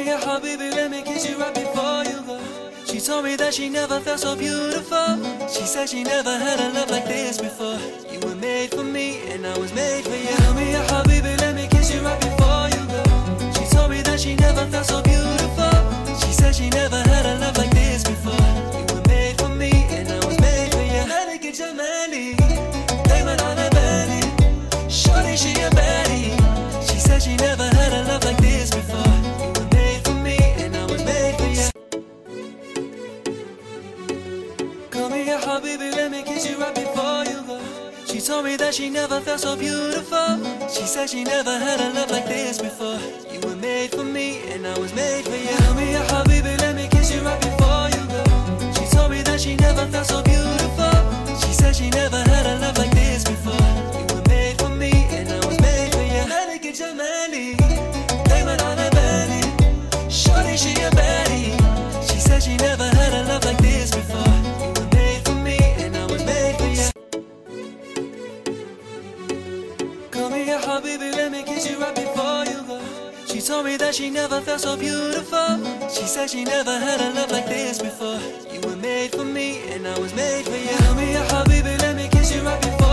ya habibi, let me kiss you right before you go. She told me that she never felt so beautiful. She said she never had a love like this before. You were made for me and I was made for you. Tell me ya habibi, let me kiss you right before you go. She told me that she never felt so beautiful. She said she never had a love like this before. You were made for me and I was made for you. Malika Jamali, Dayman ala Bali. Shorty, she a baddie. She said she never had a love like this before. You were made for me and I was made for you. Call me ya habibi, let me kiss you right before you go. She told me that she never felt so beautiful. She said she never had a love like this before. You were made for me and I was made for you. Tell me ya habibi, let me kiss you right before you go. She told me that she never felt so beautiful. She said she never had a love like this before. You were made for me and I was made for you. Malika Jamali, Dayman ala Bali. Shorty, she a baddie. She said she never had a love like this before. You were made for me and I was made for you. Call me ya habibi, let me kiss you right before you go. She told me that she never felt so beautiful. She said she never had a love like this before. You were made for me and I was made for you. Tell me ya habibi, let me kiss you right before